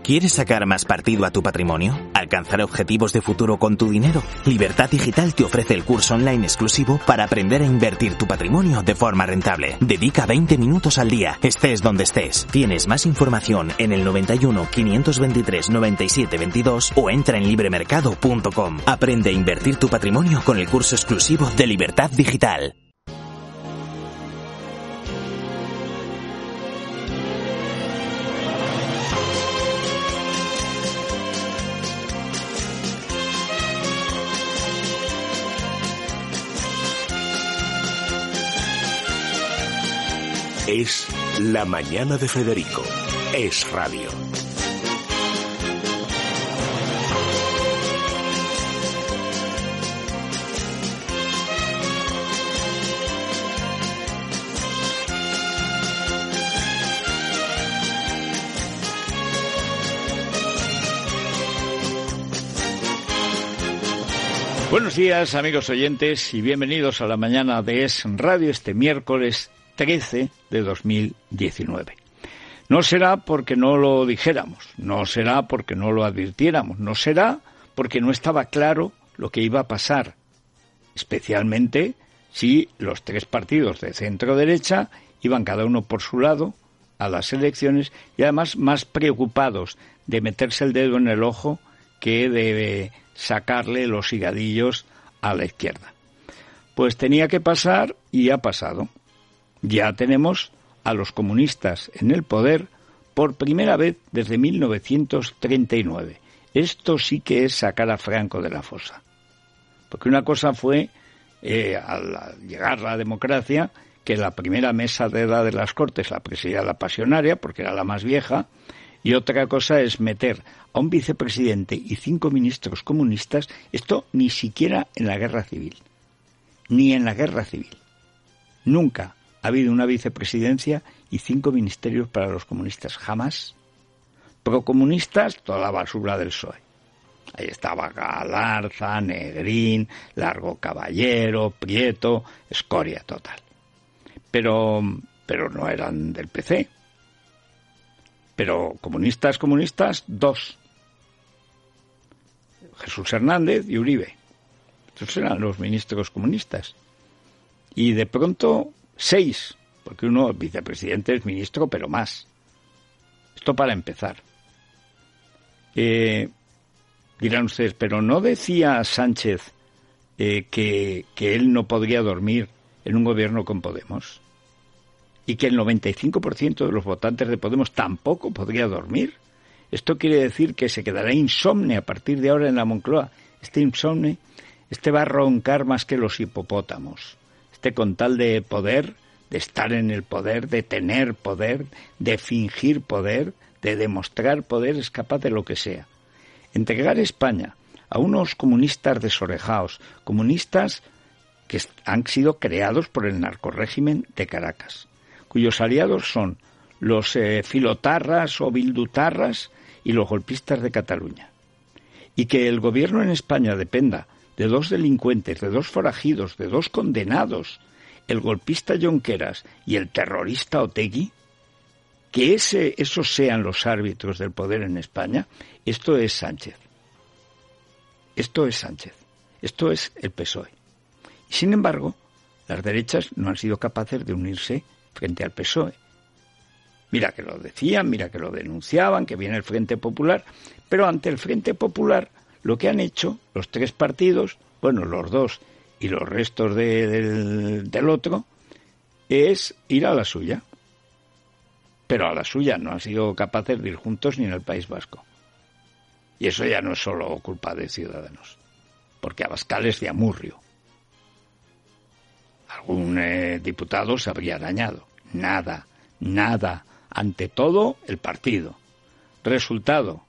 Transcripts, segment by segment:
¿Quieres sacar más partido a tu patrimonio? ¿Alcanzar objetivos de futuro con tu dinero? Libertad Digital te ofrece el curso online exclusivo para aprender a invertir tu patrimonio de forma rentable. Dedica 20 minutos al día, estés donde estés. Tienes más información en el 91 523 97 22 o entra en libremercado.com. Aprende a invertir tu patrimonio con el curso exclusivo de Libertad Digital. Es La Mañana de Federico. Es radio. Buenos días, amigos oyentes, y bienvenidos a La Mañana de Es Radio este miércoles 13 de 2019. No será porque no lo dijéramos, no será porque no lo advirtiéramos, no será porque no estaba claro lo que iba a pasar, especialmente si los tres partidos de centro-derecha iban cada uno por su lado a las elecciones y además más preocupados de meterse el dedo en el ojo que de sacarle los higadillos a la izquierda. Pues tenía que pasar y ha pasado. Ya tenemos a los comunistas en el poder por primera vez desde 1939. Esto sí que es sacar a Franco de la fosa. Porque una cosa fue, al llegar la democracia, que la primera mesa de edad de las Cortes la presidía la Pasionaria, porque era la más vieja, y otra cosa es meter a un vicepresidente y 5 ministros comunistas, esto ni siquiera en la guerra civil. Ni en la guerra civil. Nunca ha habido una vicepresidencia y 5 ministerios para los comunistas, jamás. Procomunistas, toda la basura del PSOE. Ahí estaba Galarza, Negrín, Largo Caballero, Prieto, escoria total. Pero no eran del PC. Pero comunistas, 2. Jesús Hernández y Uribe. Estos eran los ministros comunistas. Y de pronto 6, porque uno vicepresidente es ministro, pero más. Esto para empezar. Dirán ustedes, pero ¿no decía Sánchez que él no podría dormir en un gobierno con Podemos? Y que el 95% de los votantes de Podemos tampoco podría dormir. Esto quiere decir que se quedará insomne a partir de ahora en la Moncloa. Este insomne, va a roncar más que los hipopótamos. Con tal de poder, de estar en el poder, de tener poder, de fingir poder, de demostrar poder, es capaz de lo que sea. Entregar España a unos comunistas desorejados, comunistas que han sido creados por el narcorrégimen de Caracas, cuyos aliados son los filotarras o bildutarras y los golpistas de Cataluña. Y que el gobierno en España dependa de 2 delincuentes, de 2 forajidos, de 2 condenados, el golpista Junqueras y el terrorista Otegi, que esos sean los árbitros del poder en España, esto es Sánchez. Esto es Sánchez. Esto es el PSOE. Y sin embargo, las derechas no han sido capaces de unirse frente al PSOE. Mira que lo decían, mira que lo denunciaban, que viene el Frente Popular, pero ante el Frente Popular lo que han hecho los 3 partidos, bueno, los 2 y los restos del otro, es ir a la suya. Pero a la suya no han sido capaces de ir juntos ni en el País Vasco. Y eso ya no es solo culpa de Ciudadanos, porque Abascal es de Amurrio. Algún diputado se habría dañado. Nada. Ante todo, el partido. Resultado.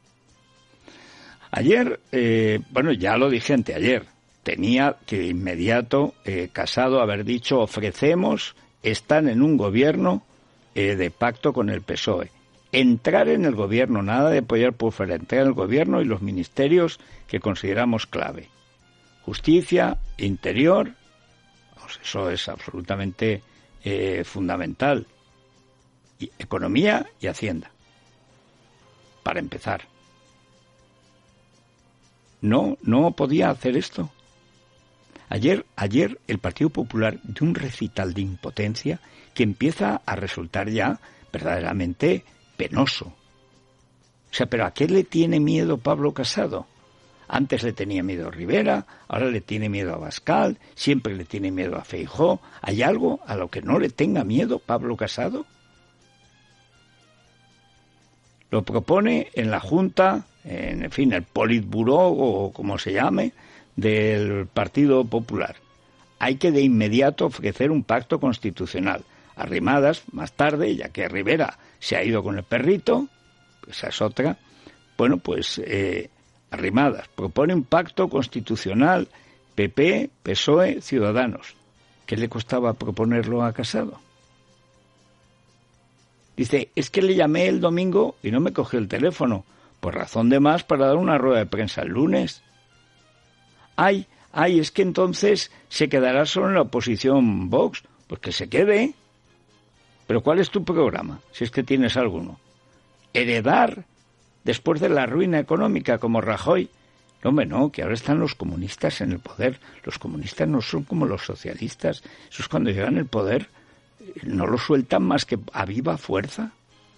Ayer, ya lo dije anteayer, tenía que inmediato Casado haber dicho ofrecemos, están en un gobierno de pacto con el PSOE. Entrar en el gobierno, nada de apoyar por fuera, entrar en el gobierno y los ministerios que consideramos clave. Justicia, Interior, pues eso es absolutamente fundamental. Y Economía y Hacienda. para empezar. No podía hacer esto. Ayer el Partido Popular dio un recital de impotencia que empieza a resultar ya verdaderamente penoso. O sea, ¿pero a qué le tiene miedo Pablo Casado? Antes le tenía miedo a Rivera, ahora le tiene miedo a Abascal, siempre le tiene miedo a Feijóo. ¿Hay algo a lo que no le tenga miedo Pablo Casado? Lo propone en la Junta, en fin, el Politburó o como se llame, del Partido Popular. Hay que de inmediato ofrecer un pacto constitucional. Arrimadas, más tarde, ya que Rivera se ha ido con el perrito, esa es otra, bueno, pues Arrimadas propone un pacto constitucional, PP, PSOE, Ciudadanos. ¿Qué le costaba proponerlo a Casado? Dice, es que le llamé el domingo y no me cogió el teléfono, por razón de más para dar una rueda de prensa el lunes. Ay, es que entonces se quedará solo en la oposición Vox. Pues que se quede. ¿Pero cuál es tu programa, si es que tienes alguno? ¿Heredar después de la ruina económica como Rajoy? No, hombre, no, que ahora están los comunistas en el poder. Los comunistas no son como los socialistas. Eso es cuando llegan al poder, no lo sueltan más que a viva fuerza.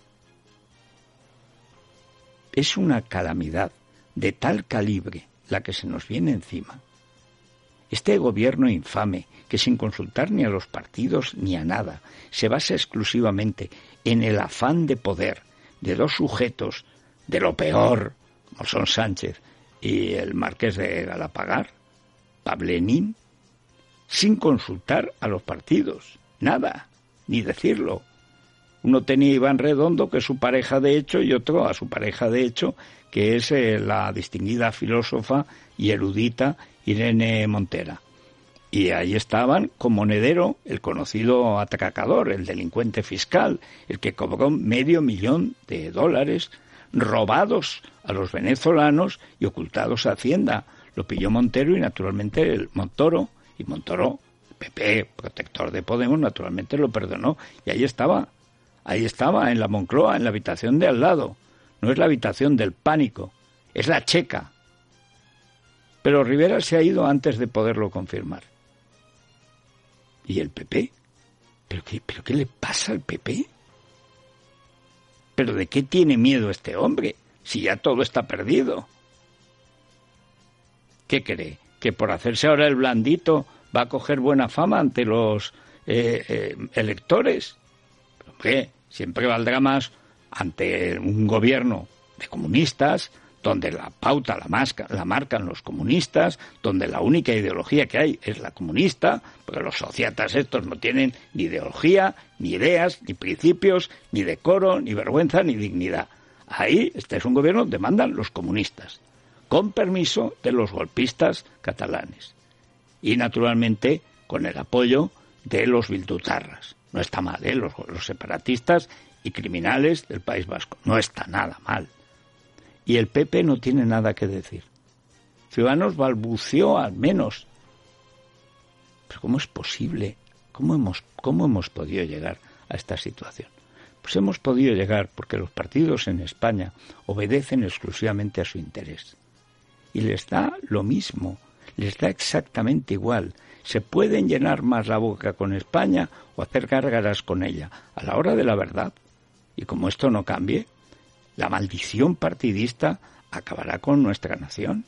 Es una calamidad de tal calibre la que se nos viene encima. Este gobierno infame, que sin consultar ni a los partidos ni a nada, se basa exclusivamente en el afán de poder de dos sujetos de lo peor, como son Sánchez y el marqués de Galapagar, Pablenín, sin consultar a los partidos, nada, ni decirlo. Uno tenía a Iván Redondo, que es su pareja de hecho, y otro a su pareja de hecho, que es la distinguida filósofa y erudita Irene Montera. Y ahí estaban con Monedero, el conocido atracador, el delincuente fiscal, el que cobró $500,000 robados a los venezolanos y ocultados a Hacienda. Lo pilló Montero y naturalmente el Montoro, y Montoro, PP, protector de Podemos, naturalmente lo perdonó. Y ahí estaba en la Moncloa, en la habitación de al lado. No es la habitación del pánico, es la checa. Pero Rivera se ha ido antes de poderlo confirmar. ¿Y el PP? ¿Pero qué le pasa al PP? ¿Pero de qué tiene miedo este hombre, si ya todo está perdido? ¿Qué cree? ¿Que por hacerse ahora el blandito va a coger buena fama ante los electores? Hombre, siempre valdrá más ante un gobierno de comunistas, donde la pauta la marcan los comunistas, donde la única ideología que hay es la comunista, porque los sociatas estos no tienen ni ideología, ni ideas, ni principios, ni decoro, ni vergüenza, ni dignidad. Ahí este es un gobierno donde mandan los comunistas, con permiso de los golpistas catalanes. Y naturalmente con el apoyo de los bildutarras. No está mal, los separatistas y criminales del País Vasco. No está nada mal. Y el PP no tiene nada que decir. Ciudadanos balbuceó al menos. Pero ¿cómo es posible? ¿Cómo hemos podido llegar a esta situación? Pues hemos podido llegar porque los partidos en España obedecen exclusivamente a su interés. Y les da lo mismo, les da exactamente igual. Se pueden llenar más la boca con España o hacer gárgaras con ella. A la hora de la verdad, y como esto no cambie, la maldición partidista acabará con nuestra nación.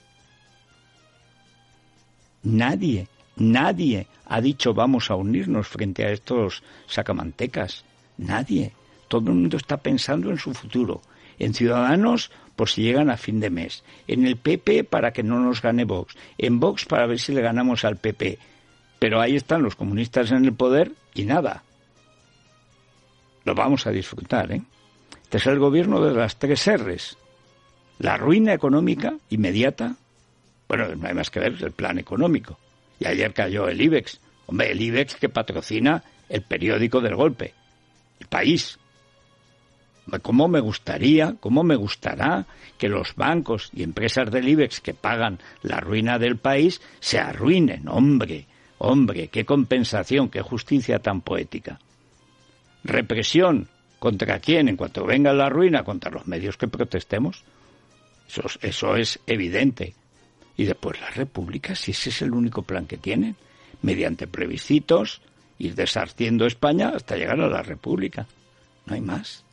Nadie ha dicho vamos a unirnos frente a estos sacamantecas. Nadie. Todo el mundo está pensando en su futuro. En Ciudadanos por si llegan a fin de mes. En el PP para que no nos gane Vox. En Vox para ver si le ganamos al PP. Pero ahí están los comunistas en el poder y nada. Lo vamos a disfrutar, ¿eh? Este es el gobierno de las 3 R's. La ruina económica inmediata. Bueno, no hay más que ver el plan económico. Y ayer cayó el IBEX. Hombre, el IBEX que patrocina el periódico del golpe. El País. ¿Cómo me gustará que los bancos y empresas del IBEX que pagan la ruina del país se arruinen? Hombre, qué compensación, qué justicia tan poética. Represión ¿Contra quién? En cuanto venga la ruina, contra los medios que protestemos. Eso es evidente. Y después la república, si ese es el único plan que tienen, mediante plebiscitos, ir deshaciendo España hasta llegar a la república. No hay más.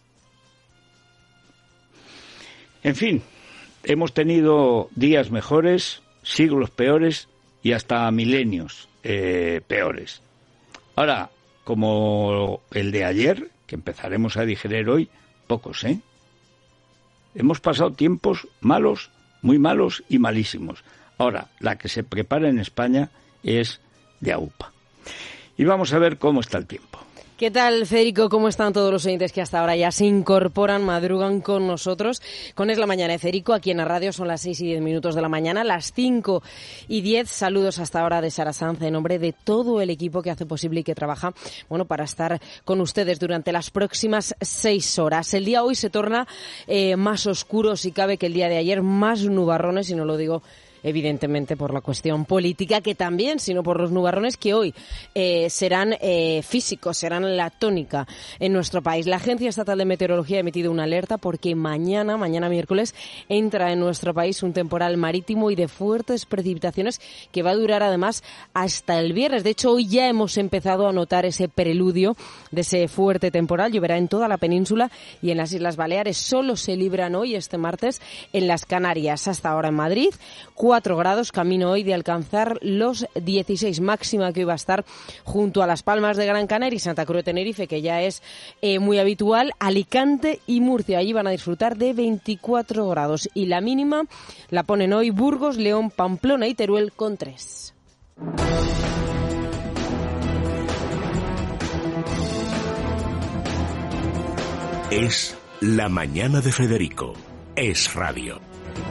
En fin, hemos tenido días mejores, siglos peores y hasta milenios peores. Ahora, como el de ayer, que empezaremos a digerir hoy, pocos, ¿eh? Hemos pasado tiempos malos, muy malos y malísimos. Ahora, la que se prepara en España es de AUPA. Y vamos a ver cómo está el tiempo. ¿Qué tal, Federico? ¿Cómo están todos los oyentes que hasta ahora ya se incorporan, madrugan con nosotros? Con Es la Mañana de Federico, aquí en la radio son las 6:10 de la mañana, las 5:10. Saludos hasta ahora de Sara Sanz, en nombre de todo el equipo que hace posible y que trabaja, para estar con ustedes durante las próximas 6 horas. El día hoy se torna más oscuro, si cabe, que el día de ayer, más nubarrones, y no lo digo evidentemente por la cuestión política, que también, sino por los nubarrones que hoy serán físicos, serán la tónica en nuestro país. La Agencia Estatal de Meteorología ha emitido una alerta porque mañana miércoles, entra en nuestro país un temporal marítimo y de fuertes precipitaciones que va a durar además hasta el viernes. De hecho, hoy ya hemos empezado a notar ese preludio de ese fuerte temporal. Lloverá en toda la península y en las Islas Baleares. Solo se libran hoy, este martes, en las Canarias. Hasta ahora en Madrid, 4 grados, camino hoy de alcanzar los 16, máxima que hoy va a estar junto a Las Palmas de Gran Canaria y Santa Cruz de Tenerife, que ya es muy habitual. Alicante y Murcia, allí van a disfrutar de 24 grados. Y la mínima la ponen hoy Burgos, León, Pamplona y Teruel con 3. Es la mañana de Federico. Es radio.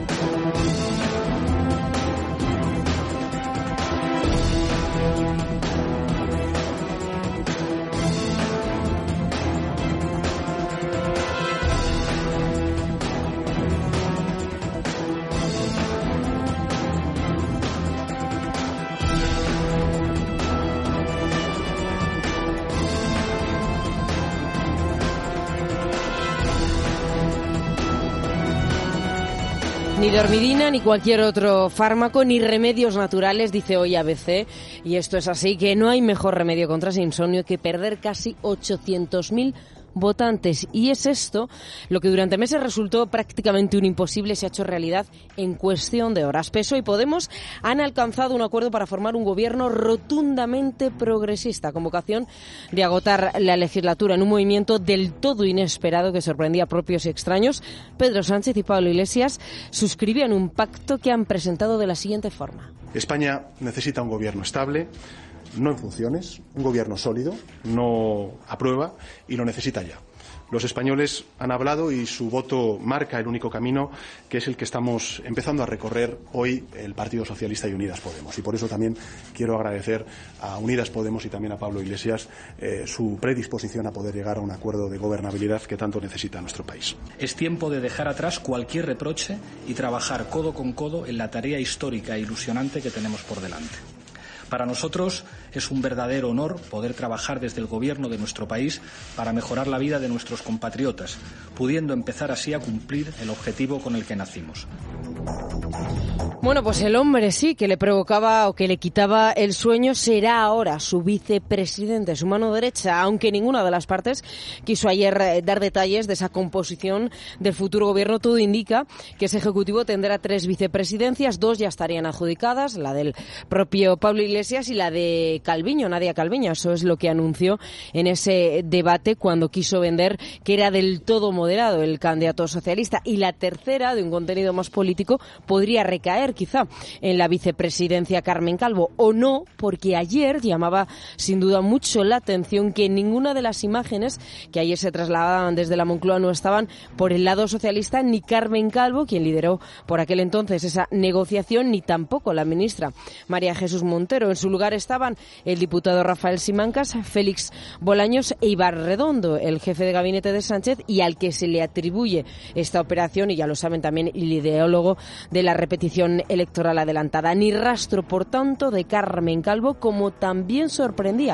Ni dormidina, ni cualquier otro fármaco, ni remedios naturales, dice hoy ABC. Y esto es así, que no hay mejor remedio contra ese insomnio que perder casi 800.000 votantes. Y es esto lo que durante meses resultó prácticamente un imposible, se ha hecho realidad en cuestión de horas. PSOE y Podemos han alcanzado un acuerdo para formar un gobierno rotundamente progresista, con vocación de agotar la legislatura en un movimiento del todo inesperado que sorprendía a propios y extraños. Pedro Sánchez y Pablo Iglesias suscribían un pacto que han presentado de la siguiente forma. España necesita un gobierno estable, no en funciones, un gobierno sólido, no a prueba, y lo necesita ya. Los españoles han hablado y su voto marca el único camino, que es el que estamos empezando a recorrer hoy el Partido Socialista y Unidas Podemos. Y por eso también quiero agradecer a Unidas Podemos y también a Pablo Iglesias su predisposición a poder llegar a un acuerdo de gobernabilidad que tanto necesita nuestro país. Es tiempo de dejar atrás cualquier reproche y trabajar codo con codo en la tarea histórica e ilusionante que tenemos por delante. Para nosotros es un verdadero honor poder trabajar desde el gobierno de nuestro país para mejorar la vida de nuestros compatriotas, pudiendo empezar así a cumplir el objetivo con el que nacimos. Bueno, pues el hombre sí que le provocaba o que le quitaba el sueño será ahora su vicepresidente, su mano derecha, aunque ninguna de las partes quiso ayer dar detalles de esa composición del futuro gobierno. Todo indica que ese ejecutivo tendrá 3 vicepresidencias, 2 ya estarían adjudicadas, la del propio Pablo Iglesias y la de Calviño, Nadia Calviño. Eso es lo que anunció en ese debate cuando quiso vender que era del todo moderado el candidato socialista. Y la tercera, de un contenido más político, podría recaer quizá en la vicepresidencia Carmen Calvo, o no, porque ayer llamaba sin duda mucho la atención que ninguna de las imágenes que ayer se trasladaban desde la Moncloa no estaban por el lado socialista, ni Carmen Calvo, quien lideró por aquel entonces esa negociación, ni tampoco la ministra María Jesús Montero. En su lugar estaban el diputado Rafael Simancas, Félix Bolaños e Ibar Redondo, el jefe de gabinete de Sánchez y al que se le atribuye esta operación, y ya lo saben también, el ideólogo de la repetición electoral adelantada. Ni rastro, por tanto, de Carmen Calvo, como también sorprendía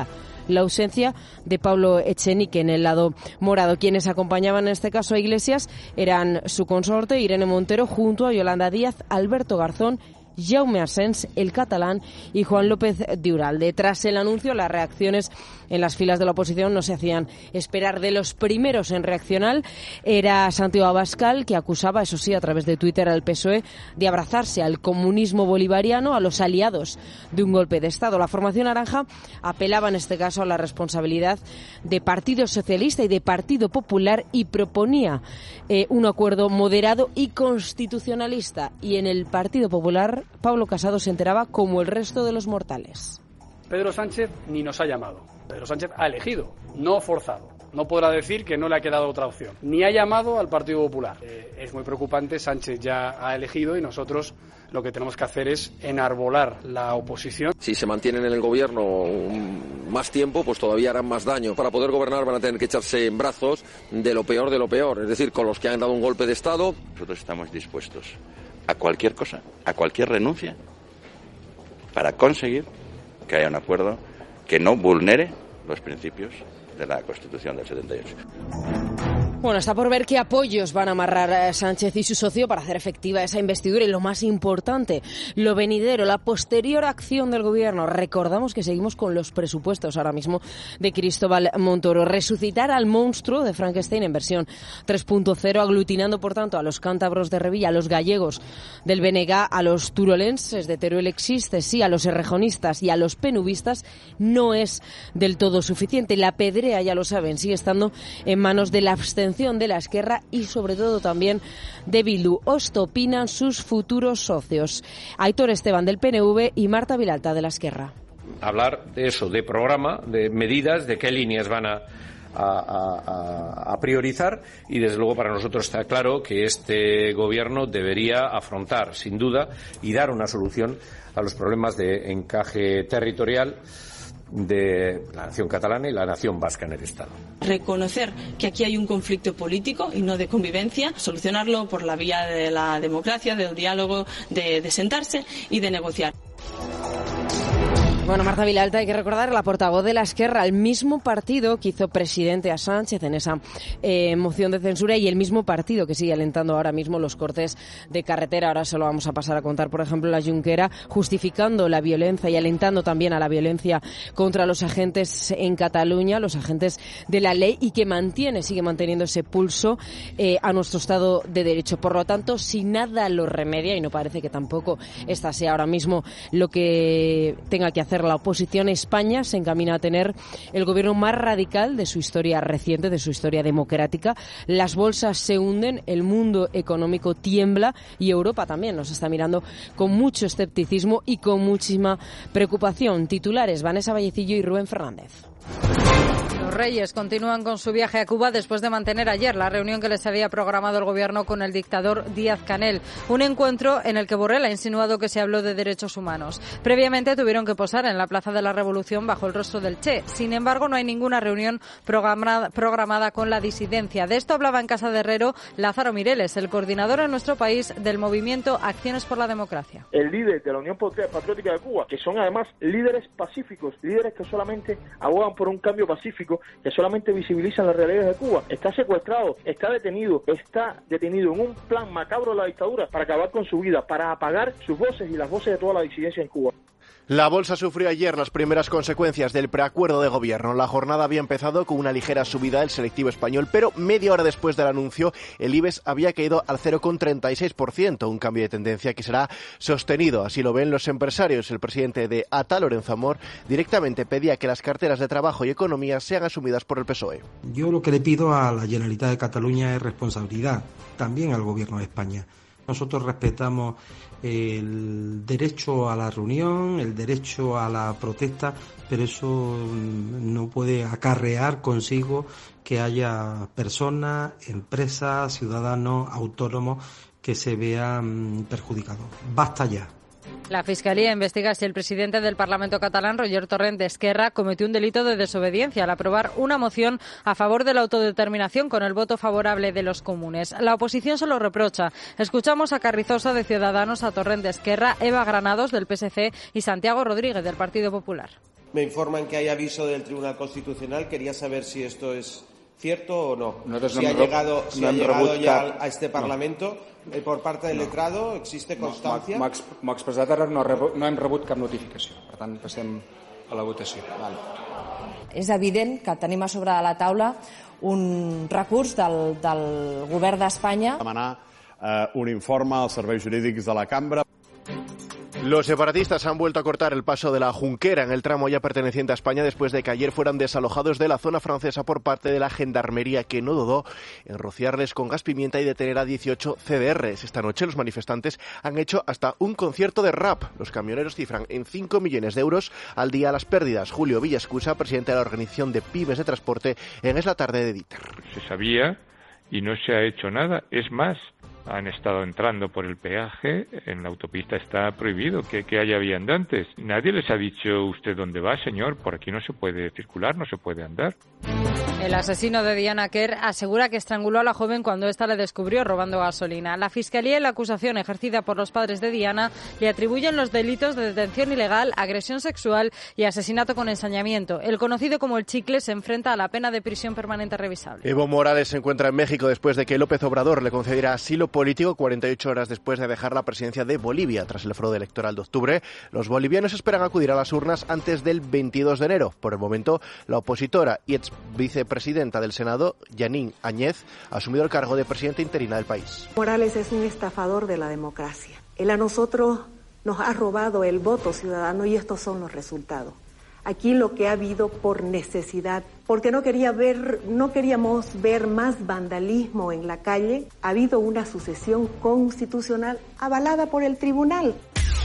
la ausencia de Pablo Echenique en el lado morado. Quienes acompañaban en este caso a Iglesias eran su consorte Irene Montero junto a Yolanda Díaz, Alberto Garzón, Jaume Asens, el catalán, y Juan López de Uralde. Tras el anuncio, las reacciones en las filas de la oposición no se hacían esperar. De los primeros en reaccionar era Santiago Abascal, que acusaba, eso sí, a través de Twitter al PSOE de abrazarse al comunismo bolivariano, a los aliados de un golpe de Estado. La formación naranja apelaba en este caso a la responsabilidad de Partido Socialista y de Partido Popular y proponía un acuerdo moderado y constitucionalista. Y en el Partido Popular, Pablo Casado se enteraba como el resto de los mortales. Pedro Sánchez ni nos ha llamado. Pedro Sánchez ha elegido, no forzado. No podrá decir que no le ha quedado otra opción. Ni ha llamado al Partido Popular. Es muy preocupante, Sánchez ya ha elegido y nosotros lo que tenemos que hacer es enarbolar la oposición. Si se mantienen en el gobierno más tiempo, pues todavía harán más daño. Para poder gobernar van a tener que echarse en brazos de lo peor, es decir, con los que han dado un golpe de Estado. Nosotros estamos dispuestos a cualquier cosa, a cualquier renuncia, para conseguir que haya un acuerdo que no vulnere los principios de la Constitución del 78. Bueno, está por ver qué apoyos van a amarrar Sánchez y su socio para hacer efectiva esa investidura y, lo más importante, lo venidero, la posterior acción del Gobierno. Recordamos que seguimos con los presupuestos ahora mismo de Cristóbal Montoro. Resucitar al monstruo de Frankenstein en versión 3.0, aglutinando, por tanto, a los cántabros de Revilla, a los gallegos del BNG, a los turolenses de Teruel existe, sí, a los errejonistas y a los penubistas, no es del todo suficiente. La pedrea, ya lo saben, sigue estando en manos de la abstención de la Esquerra y sobre todo también de Bildu. Esto opinan sus futuros socios, Aitor Esteban del PNV y Marta Vilalta de la Esquerra. Hablar de eso, de programa, de medidas, de qué líneas van a priorizar, y desde luego para nosotros está claro que este gobierno debería afrontar sin duda y dar una solución a los problemas de encaje territorial de la nación catalana y la nación vasca en el Estado. Reconocer que aquí hay un conflicto político y no de convivencia, solucionarlo por la vía de la democracia, del diálogo, de sentarse y de negociar. Bueno, Marta Vilalta, hay que recordar, la portavoz de la Esquerra, el mismo partido que hizo presidente a Sánchez en esa moción de censura y el mismo partido que sigue alentando ahora mismo los cortes de carretera. Ahora se lo vamos a pasar a contar, por ejemplo, la Junquera, justificando la violencia y alentando también a la violencia contra los agentes en Cataluña, los agentes de la ley, y que sigue manteniendo ese pulso a nuestro Estado de Derecho. Por lo tanto, si nada lo remedia, y no parece que tampoco esta sea ahora mismo lo que tenga que hacer la oposición, España se encamina a tener el gobierno más radical de su historia reciente, de su historia democrática. Las bolsas se hunden, el mundo económico tiembla y Europa también nos está mirando con mucho escepticismo y con muchísima preocupación. Titulares: Vanessa Vallecillo y Rubén Fernández. Los Reyes continúan con su viaje a Cuba después de mantener ayer la reunión que les había programado el gobierno con el dictador Díaz-Canel. Un encuentro en el que Borrell ha insinuado que se habló de derechos humanos. Previamente tuvieron que posar en la Plaza de la Revolución bajo el rostro del Che. Sin embargo, no hay ninguna reunión programada con la disidencia. De esto hablaba en Casa de Herrero Lázaro Mireles, el coordinador en nuestro país del movimiento Acciones por la Democracia. El líder de la Unión Patriótica de Cuba, que son además líderes pacíficos, líderes que solamente abogan por un cambio pacífico, que solamente visibilizan las realidades de Cuba, está secuestrado, está detenido en un plan macabro de la dictadura para acabar con su vida, para apagar sus voces y las voces de toda la disidencia en Cuba. La bolsa sufrió ayer las primeras consecuencias del preacuerdo de gobierno. La jornada había empezado con una ligera subida del selectivo español, pero media hora después del anuncio, el IBEX había caído al 0,36%, un cambio de tendencia que será sostenido. Así lo ven los empresarios. El presidente de ATA, Lorenzo Amor, directamente pedía que las carteras de trabajo y economía sean asumidas por el PSOE. Yo lo que le pido a la Generalitat de Cataluña es responsabilidad, también al Gobierno de España. Nosotros respetamos el derecho a la reunión, el derecho a la protesta, pero eso no puede acarrear consigo que haya personas, empresas, ciudadanos, autónomos que se vean perjudicados. Basta ya. La Fiscalía investiga si el presidente del Parlamento catalán, Roger Torrent de Esquerra, cometió un delito de desobediencia al aprobar una moción a favor de la autodeterminación con el voto favorable de los comunes. La oposición se lo reprocha. Escuchamos a Carrizosa de Ciudadanos, a Torrent de Esquerra, Eva Granados del PSC y Santiago Rodríguez del Partido Popular. me informan que hay aviso del Tribunal Constitucional. Quería saber si esto es cierto o no. Si ha llegado ya a este Parlamento. Per part del letrado existe constància? M'ho ha expressat ara, no hem rebut cap notificació. Per tant, passem a la votació. Vale. És evident que tenim a sobre de la taula un recurs del Govern d'Espanya. Demanar un informe als serveis jurídics de la Cambra. Los separatistas han vuelto a cortar el paso de la Junquera en el tramo ya perteneciente a España después de que ayer fueran desalojados de la zona francesa por parte de la Gendarmería, que no dudó en rociarles con gas pimienta y detener a 18 CDRs. Esta noche los manifestantes han hecho hasta un concierto de rap. Los camioneros cifran en 5 millones de euros al día las pérdidas. Julio Villascusa, presidente de la Organización de Pymes de Transporte, en Es la Tarde de Dieter. Se sabía y no se ha hecho nada. Es más, han estado entrando por el peaje, en la autopista está prohibido que haya viandantes. Nadie les ha dicho, ¿usted dónde va, señor? Por aquí no se puede circular, no se puede andar. El asesino de Diana Quer asegura que estranguló a la joven cuando ésta le descubrió robando gasolina. La Fiscalía y la acusación ejercida por los padres de Diana le atribuyen los delitos de detención ilegal, agresión sexual y asesinato con ensañamiento. El conocido como el Chicle se enfrenta a la pena de prisión permanente revisable. Evo Morales se encuentra en México después de que López Obrador le concediera asilo político 48 horas después de dejar la presidencia de Bolivia. Tras el fraude electoral de octubre, los bolivianos esperan acudir a las urnas antes del 22 de enero. Por el momento, la opositora y ex vicepresidenta del Senado, Yanín Áñez, ha asumido el cargo de presidenta interina del país. Morales es un estafador de la democracia. Él a nosotros nos ha robado el voto ciudadano y estos son los resultados. Aquí lo que ha habido por necesidad, porque no queríamos ver más vandalismo en la calle, ha habido una sucesión constitucional avalada por el tribunal.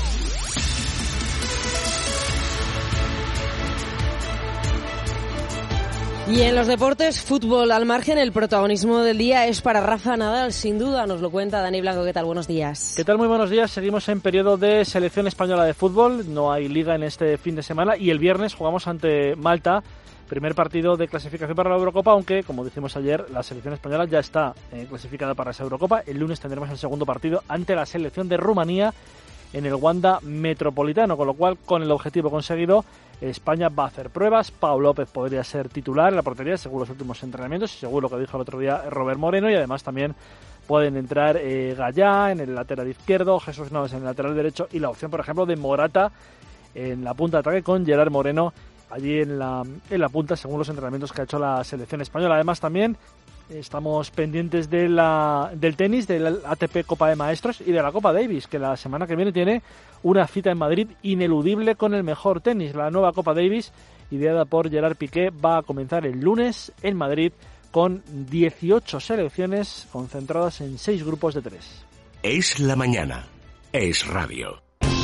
Y en los deportes, fútbol al margen, el protagonismo del día es para Rafa Nadal, sin duda. Nos lo cuenta Dani Blanco. ¿Qué tal? Buenos días. ¿Qué tal? Muy buenos días. Seguimos en periodo de selección española de fútbol. No hay liga en este fin de semana y el viernes jugamos ante Malta. Primer partido de clasificación para la Eurocopa, aunque, como dijimos ayer, la selección española ya está clasificada para esa Eurocopa. El lunes tendremos el segundo partido ante la selección de Rumanía en el Wanda Metropolitano, con lo cual, con el objetivo conseguido, España va a hacer pruebas. Pau López podría ser titular en la portería, según los últimos entrenamientos, y según lo que dijo el otro día Robert Moreno, y además también pueden entrar Gallá en el lateral izquierdo, Jesús Navas en el lateral derecho, y la opción, por ejemplo, de Morata en la punta de ataque con Gerard Moreno allí en la punta, según los entrenamientos que ha hecho la selección española. Además también estamos pendientes del tenis, del ATP Copa de Maestros y de la Copa Davis, que la semana que viene tiene una cita en Madrid ineludible con el mejor tenis. La nueva Copa Davis, ideada por Gerard Piqué, va a comenzar el lunes en Madrid con 18 selecciones concentradas en 6 grupos de 3. Es la mañana. Es radio.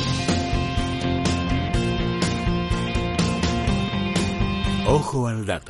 Ojo al dato.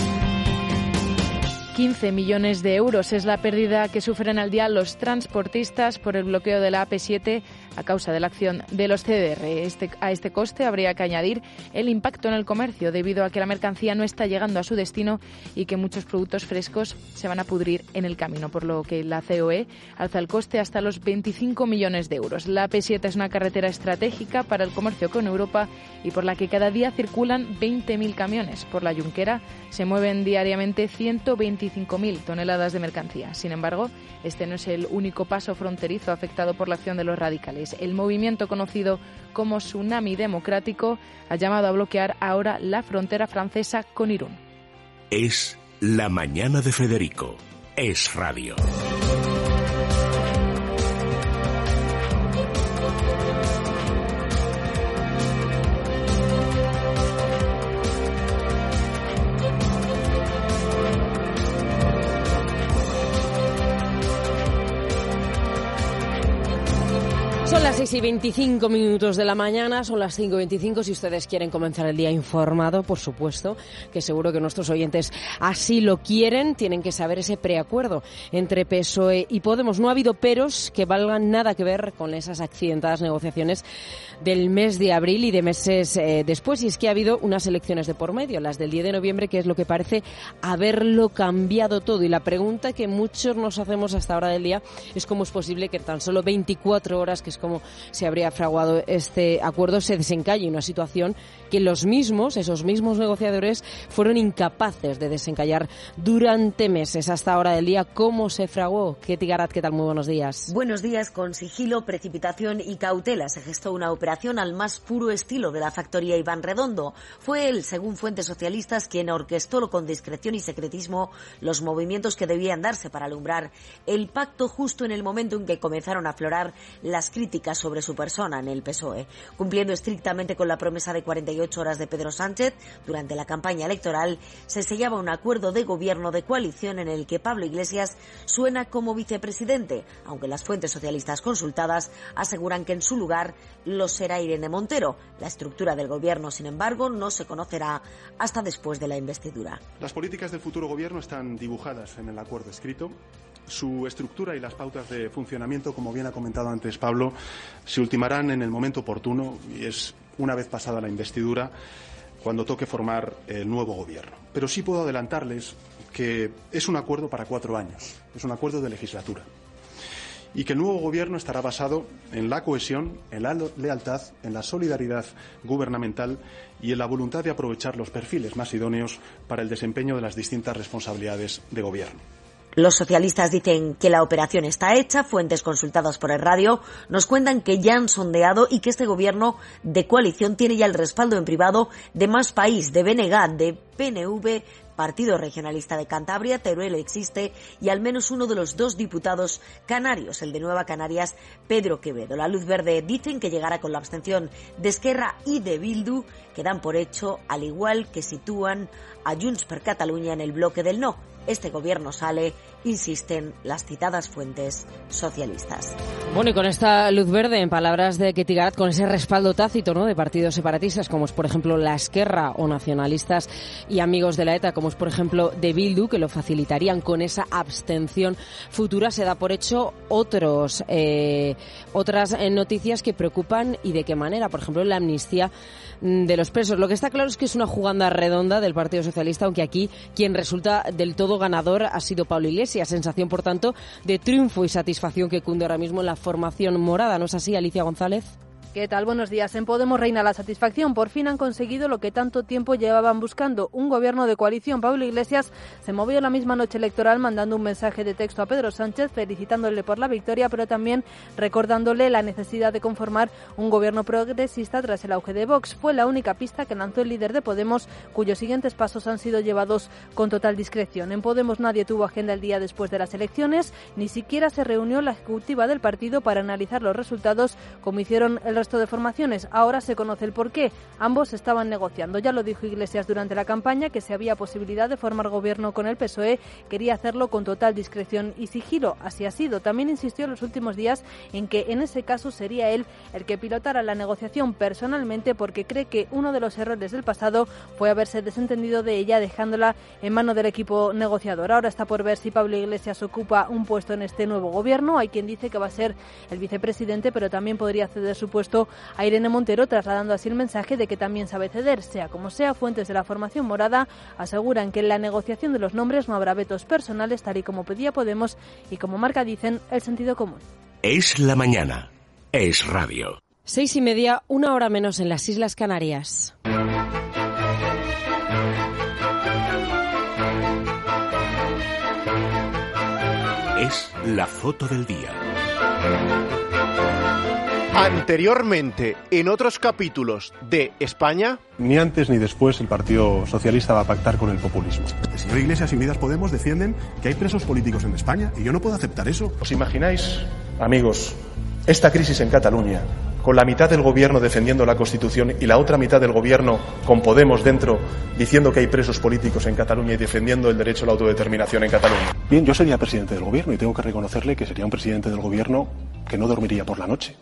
15 millones de euros es la pérdida que sufren al día los transportistas por el bloqueo de la AP7 a causa de la acción de los CDR. A este coste habría que añadir el impacto en el comercio debido a que la mercancía no está llegando a su destino y que muchos productos frescos se van a pudrir en el camino, por lo que la COE alza el coste hasta los 25 millones de euros. La AP7 es una carretera estratégica para el comercio con Europa y por la que cada día circulan 20.000 camiones. Por la Junquera se mueven diariamente 125.000 toneladas de mercancía. Sin embargo, este no es el único paso fronterizo afectado por la acción de los radicales. El movimiento conocido como Tsunami Democrático ha llamado a bloquear ahora la frontera francesa con Irún. Es la mañana de Federico. Es radio. Son las 6:25 de la mañana, son las 5:25. Si ustedes quieren comenzar el día informado, por supuesto, que seguro que nuestros oyentes así lo quieren, tienen que saber ese preacuerdo entre PSOE y Podemos. No ha habido peros que valgan nada que ver con esas accidentadas negociaciones del mes de abril y de meses después. Y es que ha habido unas elecciones de por medio, las del 10 de noviembre, que es lo que parece haberlo cambiado todo. Y la pregunta que muchos nos hacemos hasta ahora del día es cómo es posible que en tan solo 24 horas, que es cómo se habría fraguado este acuerdo, se desencalle una situación que esos mismos negociadores fueron incapaces de desencallar durante meses. Hasta ahora del día, ¿cómo se fraguó? Ketty Garat, ¿qué tal? Muy buenos días. Buenos días. Con sigilo, precipitación y cautela se gestó una operación al más puro estilo de la factoría Iván Redondo. Fue él, según fuentes socialistas, quien orquestó con discreción y secretismo los movimientos que debían darse para alumbrar el pacto justo en el momento en que comenzaron a aflorar las críticas sobre su persona en el PSOE. Cumpliendo estrictamente con la promesa de 48 horas de Pedro Sánchez, durante la campaña electoral se sellaba un acuerdo de gobierno de coalición en el que Pablo Iglesias suena como vicepresidente, aunque las fuentes socialistas consultadas aseguran que en su lugar lo será Irene Montero. La estructura del gobierno, sin embargo, no se conocerá hasta después de la investidura. Las políticas del futuro gobierno están dibujadas en el acuerdo escrito. Su estructura y las pautas de funcionamiento, como bien ha comentado antes Pablo, se ultimarán en el momento oportuno, y es una vez pasada la investidura, cuando toque formar el nuevo gobierno. Pero sí puedo adelantarles que es un acuerdo para 4 años, es un acuerdo de legislatura, y que el nuevo gobierno estará basado en la cohesión, en la lealtad, en la solidaridad gubernamental y en la voluntad de aprovechar los perfiles más idóneos para el desempeño de las distintas responsabilidades de gobierno. Los socialistas dicen que la operación está hecha. Fuentes consultadas por el radio nos cuentan que ya han sondeado y que este gobierno de coalición tiene ya el respaldo en privado de Más País, de BNG, de PNV, Partido Regionalista de Cantabria, Teruel existe, y al menos uno de los 2 diputados canarios, el de Nueva Canarias, Pedro Quevedo. La luz verde dicen que llegará con la abstención de Esquerra y de Bildu, que dan por hecho, al igual que sitúan a Junts per Catalunya en el bloque del no. Este gobierno sale, insisten las citadas fuentes socialistas. Bueno, y con esta luz verde, en palabras de Ketty Garat, con ese respaldo tácito, ¿no?, de partidos separatistas, como es por ejemplo la Esquerra, o nacionalistas y amigos de la ETA, como es por ejemplo de Bildu, que lo facilitarían con esa abstención futura, se da por hecho otras noticias que preocupan, y de qué manera. Por ejemplo, la amnistía de los presos. Lo que está claro es que es una jugada redonda del Partido Socialista, aunque aquí quien resulta del todo ganador ha sido Pablo Iglesias. Sensación, por tanto, de triunfo y satisfacción que cunde ahora mismo en la formación morada. ¿No es así, Alicia González? ¿Qué tal? Buenos días. En Podemos reina la satisfacción. Por fin han conseguido lo que tanto tiempo llevaban buscando, un gobierno de coalición. Pablo Iglesias se movió la misma noche electoral mandando un mensaje de texto a Pedro Sánchez felicitándole por la victoria, pero también recordándole la necesidad de conformar un gobierno progresista tras el auge de Vox. Fue la única pista que lanzó el líder de Podemos, cuyos siguientes pasos han sido llevados con total discreción. En Podemos nadie tuvo agenda el día después de las elecciones, ni siquiera se reunió la ejecutiva del partido para analizar los resultados, como hicieron el resto de formaciones. Ahora se conoce el porqué. Ambos estaban negociando. Ya lo dijo Iglesias durante la campaña, que si había posibilidad de formar gobierno con el PSOE, quería hacerlo con total discreción y sigilo. Así ha sido. También insistió en los últimos días en que en ese caso sería él el que pilotara la negociación personalmente, porque cree que uno de los errores del pasado fue haberse desentendido de ella, dejándola en mano del equipo negociador. Ahora está por ver si Pablo Iglesias ocupa un puesto en este nuevo gobierno. Hay quien dice que va a ser el vicepresidente, pero también podría ceder su puesto a Irene Montero, trasladando así el mensaje de que también sabe ceder. Sea como sea, fuentes de la formación morada aseguran que en la negociación de los nombres no habrá vetos personales, tal y como pedía Podemos y como marca, dicen, el sentido común. Es la mañana. Es radio. 6:30, 1 hora menos en las Islas Canarias. Es la foto del día. Anteriormente, en otros capítulos de España... Ni antes ni después el Partido Socialista va a pactar con el populismo. El señor Iglesias y Unidas Podemos defienden que hay presos políticos en España y yo no puedo aceptar eso. ¿Os imagináis, amigos, esta crisis en Cataluña, con la mitad del gobierno defendiendo la Constitución y la otra mitad del gobierno con Podemos dentro diciendo que hay presos políticos en Cataluña y defendiendo el derecho a la autodeterminación en Cataluña? Bien, yo sería presidente del gobierno y tengo que reconocerle que sería un presidente del gobierno que no dormiría por la noche.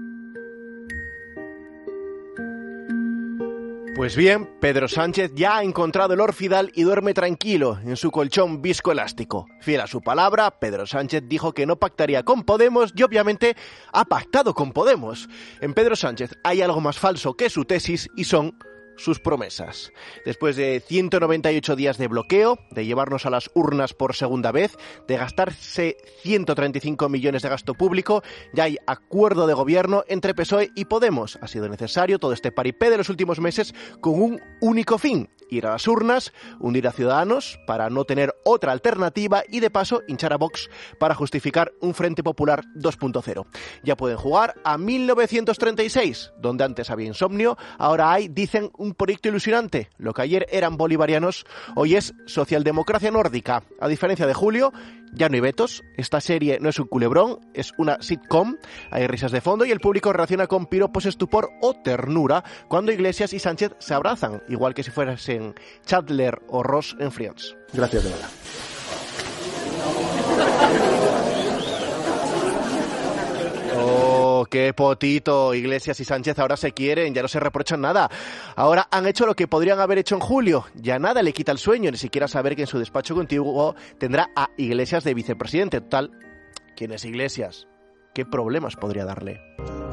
Pues bien, Pedro Sánchez ya ha encontrado el orfidal y duerme tranquilo en su colchón viscoelástico. Fiel a su palabra, Pedro Sánchez dijo que no pactaría con Podemos y obviamente ha pactado con Podemos. En Pedro Sánchez hay algo más falso que su tesis y son sus promesas. Después de 198 días de bloqueo, de llevarnos a las urnas por segunda vez, de gastarse 135 millones de gasto público, ya hay acuerdo de gobierno entre PSOE y Podemos. Ha sido necesario todo este paripé de los últimos meses con un único fin: ir a las urnas, hundir a Ciudadanos para no tener otra alternativa y de paso hinchar a Vox para justificar un Frente Popular 2.0. Ya pueden jugar a 1936, donde antes había insomnio, ahora hay, dicen, un proyecto ilusionante. Lo que ayer eran bolivarianos, hoy es socialdemocracia nórdica. A diferencia de Julio, ya no hay vetos, esta serie no es un culebrón, es una sitcom, hay risas de fondo y el público reacciona con piropos, estupor o ternura cuando Iglesias y Sánchez se abrazan, igual que si fuesen Chandler o Ross en Friends. Gracias, de verdad. Oh, qué potito. Iglesias y Sánchez ahora se quieren, ya no se reprochan nada. Ahora han hecho lo que podrían haber hecho en julio. Ya nada le quita el sueño, ni siquiera saber que en su despacho contiguo tendrá a Iglesias de vicepresidente. Total, ¿quién es Iglesias? ¿Qué problemas podría darle?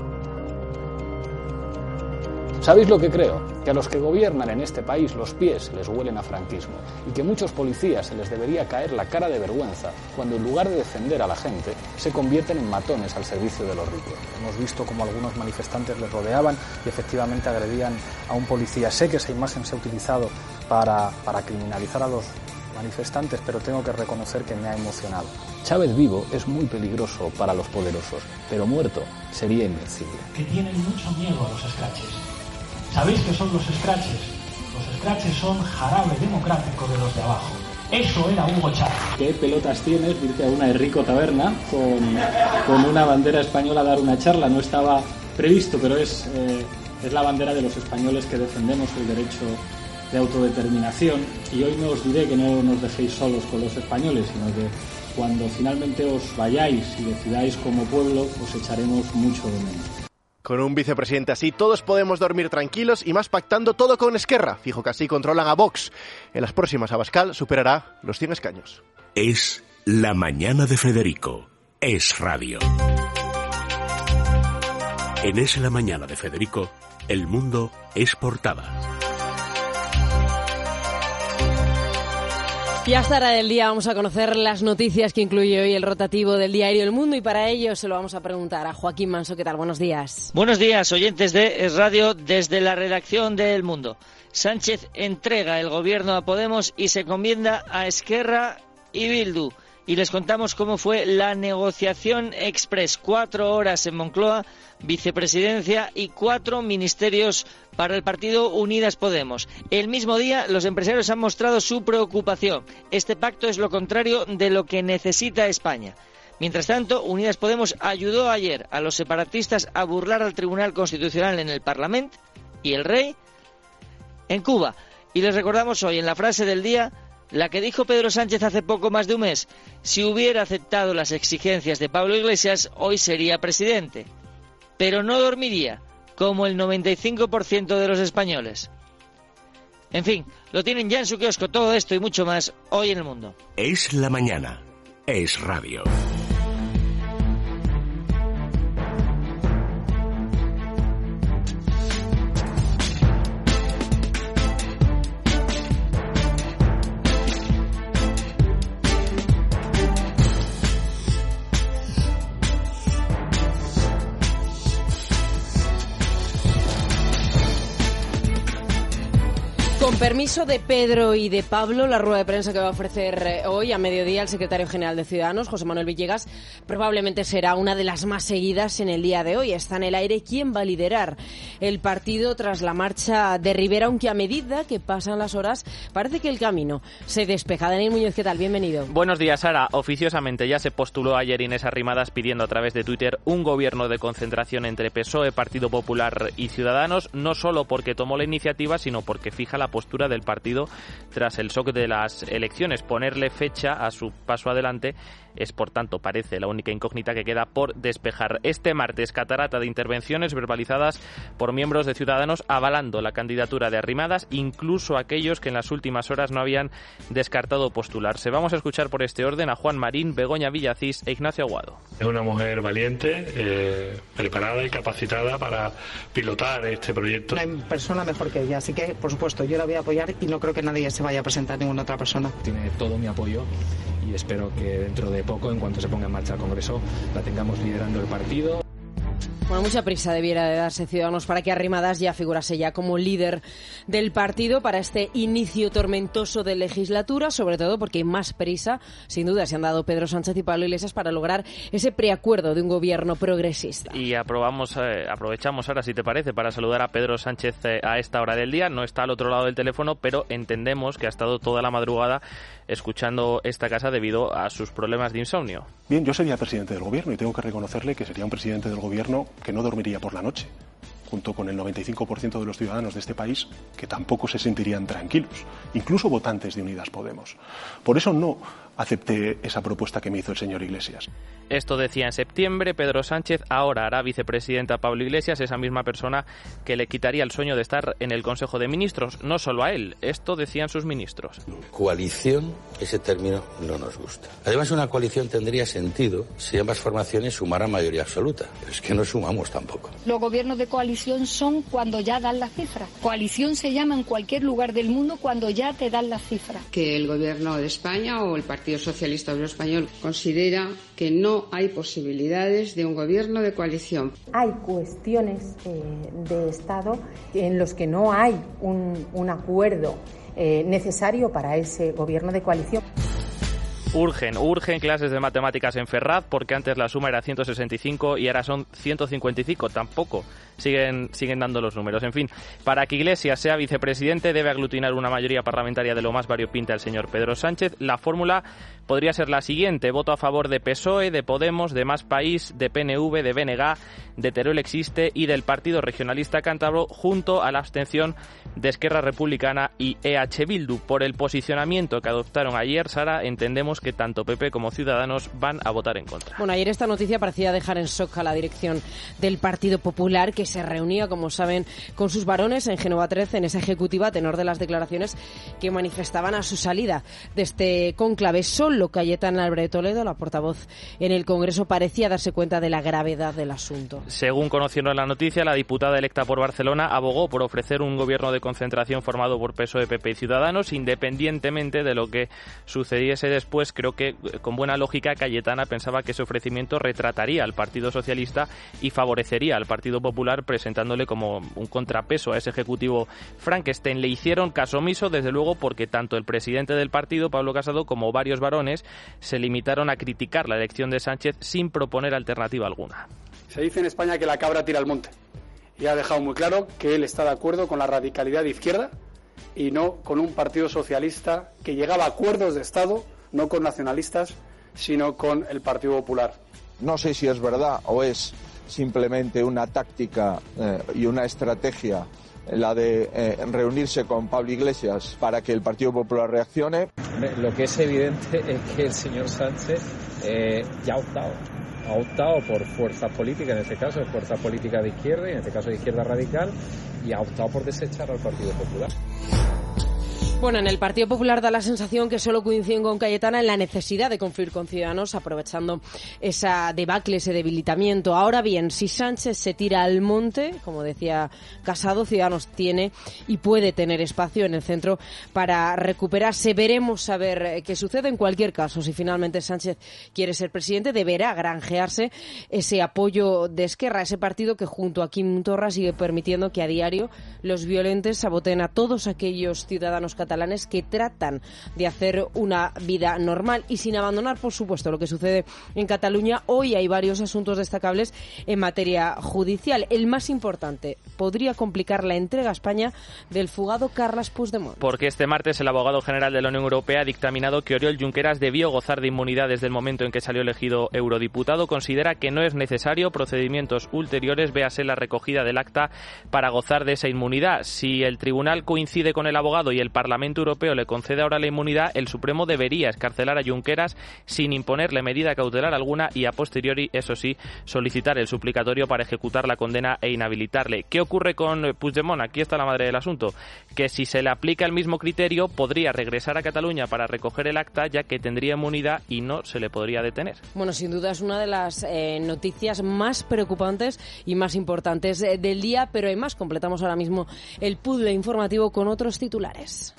¿Sabéis lo que creo? Que a los que gobiernan en este país los pies les huelen a franquismo y que muchos policías se les debería caer la cara de vergüenza cuando en lugar de defender a la gente se convierten en matones al servicio de los ricos. Hemos visto cómo algunos manifestantes les rodeaban y efectivamente agredían a un policía. Sé que esa imagen se ha utilizado para criminalizar a los manifestantes, pero tengo que reconocer que me ha emocionado. Chávez vivo es muy peligroso para los poderosos, pero muerto sería invencible. Que tienen mucho miedo a los scratches. ¿Sabéis qué son los scratches? Los scratches son jarabe democrático de los de abajo. Eso era Hugo Chávez. ¿Qué pelotas tienes irte a una Rico Taberna con una bandera española a dar una charla? No estaba previsto, pero es la bandera de los españoles que defendemos el derecho de autodeterminación. Y hoy no os diré que no nos dejéis solos con los españoles, sino que cuando finalmente os vayáis y decidáis como pueblo, os echaremos mucho de menos. Con un vicepresidente así, todos podemos dormir tranquilos y más pactando todo con Esquerra. Fijo que así controlan a Vox. En las próximas, Abascal superará los 100 escaños. Es La Mañana de Federico. Es radio. En Es La Mañana de Federico, el mundo es portada. Y hasta ahora del día vamos a conocer las noticias que incluye hoy el rotativo del diario El Mundo y para ello se lo vamos a preguntar a Joaquín Manso. ¿Qué tal? Buenos días. Buenos días, oyentes de Es Radio, desde la redacción de El Mundo. Sánchez entrega el gobierno a Podemos y se encomienda a Esquerra y Bildu. Y les contamos cómo fue la negociación express. 4 horas en Moncloa, vicepresidencia y 4 ministerios para el partido Unidas Podemos. El mismo día, los empresarios han mostrado su preocupación. Este pacto es lo contrario de lo que necesita España. Mientras tanto, Unidas Podemos ayudó ayer a los separatistas a burlar al Tribunal Constitucional en el Parlamento y el Rey en Cuba. Y les recordamos hoy en la frase del día la que dijo Pedro Sánchez hace poco más de un mes: si hubiera aceptado las exigencias de Pablo Iglesias, hoy sería presidente. Pero no dormiría, como el 95% de los españoles. En fin, lo tienen ya en su kiosco, todo esto y mucho más hoy en El Mundo. Es la mañana. Es radio. Con permiso de Pedro y de Pablo, la rueda de prensa que va a ofrecer hoy a mediodía el secretario general de Ciudadanos, José Manuel Villegas, probablemente será una de las más seguidas en el día de hoy. Está en el aire quién va a liderar el partido tras la marcha de Rivera, aunque a medida que pasan las horas parece que el camino se despeja. Daniel Muñoz, ¿qué tal? Bienvenido. Buenos días, Sara. Oficiosamente ya se postuló ayer Inés Arrimadas pidiendo a través de Twitter un gobierno de concentración entre PSOE, Partido Popular y Ciudadanos, no solo porque tomó la iniciativa, sino porque fija la postura del partido tras el shock de las elecciones, ponerle fecha a su paso adelante es, por tanto, parece la única incógnita que queda por despejar. Este martes, catarata de intervenciones verbalizadas por miembros de Ciudadanos avalando la candidatura de Arrimadas, incluso aquellos que en las últimas horas no habían descartado postularse. Vamos a escuchar por este orden a Juan Marín, Begoña Villacís e Ignacio Aguado. Es una mujer valiente, preparada y capacitada para pilotar este proyecto. No hay persona mejor que ella, así que, por supuesto, yo la voy a apoyar y no creo que nadie se vaya a presentar, ninguna otra persona. Tiene todo mi apoyo y espero que dentro de poco, en cuanto se ponga en marcha el Congreso, la tengamos liderando el partido. Bueno, mucha prisa debiera de darse Ciudadanos para que Arrimadas ya figurase ya como líder del partido para este inicio tormentoso de legislatura, sobre todo porque hay más prisa, sin duda, se han dado Pedro Sánchez y Pablo Iglesias para lograr ese preacuerdo de un gobierno progresista. Y aprovechamos ahora, si te parece, para saludar a Pedro Sánchez a esta hora del día. No está al otro lado del teléfono, pero entendemos que ha estado toda la madrugada escuchando esta casa debido a sus problemas de insomnio. Bien, yo sería presidente del gobierno y tengo que reconocerle que sería un presidente del gobierno que no dormiría por la noche, junto con el 95% de los ciudadanos de este país que tampoco se sentirían tranquilos, incluso votantes de Unidas Podemos. Por eso no acepté esa propuesta que me hizo el señor Iglesias. Esto decía en septiembre Pedro Sánchez, ahora hará vicepresidenta a Pablo Iglesias, esa misma persona que le quitaría el sueño de estar en el Consejo de Ministros, no solo a él, esto decían sus ministros. Coalición, ese término no nos gusta. Además, una coalición tendría sentido si ambas formaciones sumaran mayoría absoluta, pero es que no sumamos tampoco. Los gobiernos de coalición son cuando ya dan las cifras. Coalición se llama en cualquier lugar del mundo cuando ya te dan las cifras. Que el Gobierno de España o el Partido Socialista Obrero Español considera que no hay posibilidades de un gobierno de coalición. Hay cuestiones de Estado en los que no hay un acuerdo necesario para ese gobierno de coalición. Urgen clases de matemáticas en Ferraz, porque antes la suma era 165 y ahora son 155. Tampoco siguen dando los números. En fin, para que Iglesias sea vicepresidente debe aglutinar una mayoría parlamentaria de lo más variopinta el señor Pedro Sánchez. La fórmula podría ser la siguiente: voto a favor de PSOE, de Podemos, de Más País, de PNV, de BNG, de Teruel Existe y del Partido Regionalista Cántabro, junto a la abstención de Esquerra Republicana y EH Bildu. Por el posicionamiento que adoptaron ayer, Sara, entendemos que tanto PP como Ciudadanos van a votar en contra. Bueno, ayer esta noticia parecía dejar en shock a la dirección del Partido Popular, que se reunía, como saben, con sus varones en Génova 13, en esa ejecutiva, a tenor de las declaraciones que manifestaban a su salida de este cónclave. Solo Cayetana Álvarez Toledo, la portavoz en el Congreso, parecía darse cuenta de la gravedad del asunto. Según conocieron la noticia, la diputada electa por Barcelona abogó por ofrecer un gobierno de concentración formado por PSOE, PP y Ciudadanos, independientemente de lo que sucediese después. Creo que, con buena lógica, Cayetana pensaba que ese ofrecimiento retrataría al Partido Socialista y favorecería al Partido Popular, presentándole como un contrapeso a ese ejecutivo Frankenstein. Le hicieron caso omiso, desde luego, porque tanto el presidente del partido, Pablo Casado, como varios varones se limitaron a criticar la elección de Sánchez sin proponer alternativa alguna. Se dice en España que la cabra tira al monte, y ha dejado muy claro que él está de acuerdo con la radicalidad de izquierda y no con un partido socialista que llegaba a acuerdos de Estado, no con nacionalistas, sino con el Partido Popular. No sé si es verdad o es simplemente una táctica y una estrategia, la de reunirse con Pablo Iglesias para que el Partido Popular reaccione. Lo que es evidente es que el señor Sánchez ya ha optado por fuerza política, en este caso fuerza política de izquierda, y en este caso de izquierda radical, y ha optado por desechar al Partido Popular. Bueno, en el Partido Popular da la sensación que solo coinciden con Cayetana en la necesidad de confluir con Ciudadanos, aprovechando esa debacle, ese debilitamiento. Ahora bien, si Sánchez se tira al monte, como decía Casado, Ciudadanos tiene y puede tener espacio en el centro para recuperarse. Veremos a ver qué sucede. En cualquier caso, si finalmente Sánchez quiere ser presidente, deberá granjearse ese apoyo de Esquerra, ese partido que junto a Quim Torra sigue permitiendo que a diario los violentes saboteen a todos aquellos ciudadanos catalanes que tratan de hacer una vida normal y sin abandonar, por supuesto, lo que sucede en Cataluña. Hoy hay varios asuntos destacables en materia judicial. El más importante, podría complicar la entrega a España del fugado Carles Puigdemont. Porque este martes el abogado general de la Unión Europea ha dictaminado que Oriol Junqueras debió gozar de inmunidad desde el momento en que salió elegido eurodiputado. Considera que no es necesario procedimientos ulteriores, véase la recogida del acta, para gozar de esa inmunidad. Si el tribunal coincide con el abogado y el Parlamento Parlamento Europeo le concede ahora la inmunidad, el Supremo debería excarcelar a Junqueras sin imponerle medida cautelar alguna y a posteriori, eso sí, solicitar el suplicatorio para ejecutar la condena e inhabilitarle. ¿Qué ocurre con Puigdemont? Aquí está la madre del asunto, que si se le aplica el mismo criterio podría regresar a Cataluña para recoger el acta, ya que tendría inmunidad y no se le podría detener. Bueno, sin duda es una de las noticias más preocupantes y más importantes del día, pero hay más. Completamos ahora mismo el puzzle informativo con otros titulares.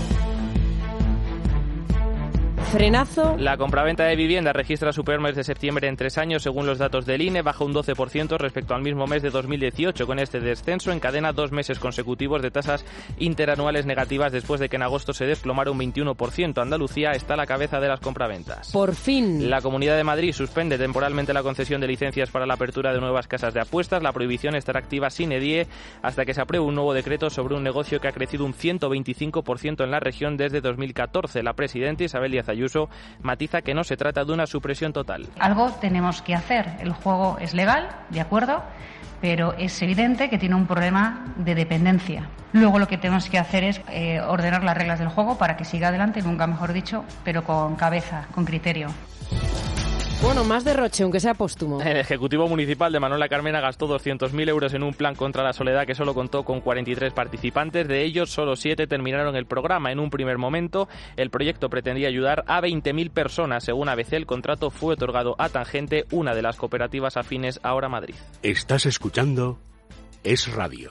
Frenazo. La compraventa de vivienda registra su peor mes de septiembre en 3 años, según los datos del INE, baja un 12% respecto al mismo mes de 2018. Con este descenso encadena 2 meses consecutivos de tasas interanuales negativas después de que en agosto se desplomara un 21%. Andalucía está a la cabeza de las compraventas. Por fin. La Comunidad de Madrid suspende temporalmente la concesión de licencias para la apertura de nuevas casas de apuestas. La prohibición estará activa sine die hasta que se apruebe un nuevo decreto sobre un negocio que ha crecido un 125% en la región desde 2014. La presidenta Isabel Díaz Ayuso matiza que no se trata de una supresión total. Algo tenemos que hacer. El juego es legal, de acuerdo, pero es evidente que tiene un problema de dependencia. Luego lo que tenemos que hacer es ordenar las reglas del juego para que siga adelante, nunca mejor dicho, pero con cabeza, con criterio. Bueno, más derroche, aunque sea póstumo. El Ejecutivo Municipal de Manuela Carmena gastó 200.000 euros en un plan contra la soledad que solo contó con 43 participantes. De ellos, solo 7 terminaron el programa. En un primer momento, el proyecto pretendía ayudar a 20.000 personas. Según ABC, el contrato fue otorgado a Tangente, una de las cooperativas afines a Ahora Madrid. Estás escuchando Es Radio.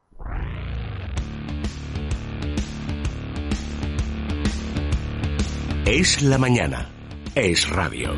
Es la mañana. Es Radio.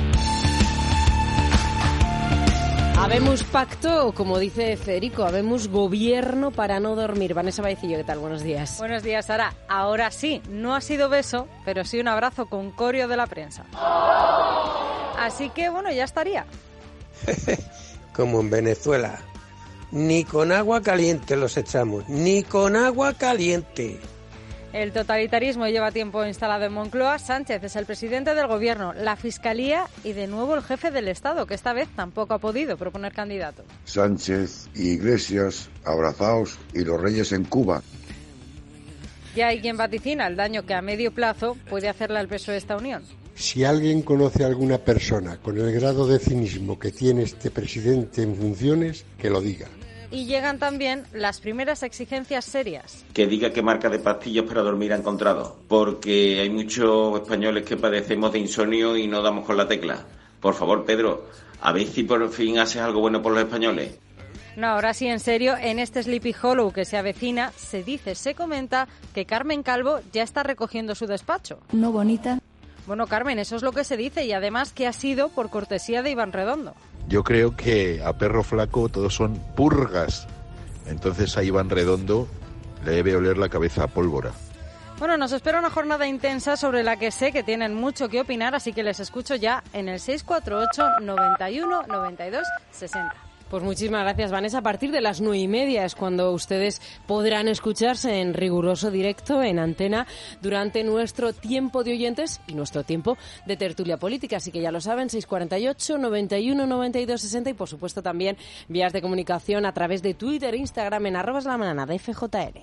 Habemos pacto, o como dice Federico, habemos gobierno para no dormir. Vanessa Baecillo, ¿qué tal? Buenos días. Buenos días, Sara. Ahora sí, no ha sido beso, pero sí un abrazo con coreo de la prensa. Así que, bueno, ya estaría. Como en Venezuela. Ni con agua caliente los echamos, ni con agua caliente. El totalitarismo lleva tiempo instalado en Moncloa. Sánchez es el presidente del Gobierno, la Fiscalía y de nuevo el jefe del Estado, que esta vez tampoco ha podido proponer candidato. Sánchez y Iglesias abrazaos y los reyes en Cuba. Ya hay quien vaticina el daño que a medio plazo puede hacerle al PSOE esta unión. Si alguien conoce a alguna persona con el grado de cinismo que tiene este presidente en funciones, que lo diga. Y llegan también las primeras exigencias serias. Que diga qué marca de pastillas para dormir ha encontrado, porque hay muchos españoles que padecemos de insomnio y no damos con la tecla. Por favor, Pedro, a ver si por fin haces algo bueno por los españoles. No, ahora sí, en serio, en este Sleepy Hollow que se avecina, se comenta que Carmen Calvo ya está recogiendo su despacho. No, bonita. Bueno, Carmen, eso es lo que se dice, y además que ha sido por cortesía de Iván Redondo. Yo creo que a perro flaco todos son purgas. Entonces a Iván Redondo le debe oler la cabeza a pólvora. Bueno, nos espera una jornada intensa sobre la que sé que tienen mucho que opinar, así que les escucho ya en el 648 91 92 60. Pues muchísimas gracias, Vanessa. A partir de las 9:30 es cuando ustedes podrán escucharse en riguroso directo en Antena durante nuestro tiempo de oyentes y nuestro tiempo de tertulia política. Así que ya lo saben, 648 91 92 60 y por supuesto también vías de comunicación a través de Twitter e Instagram en @lamanada de FJL.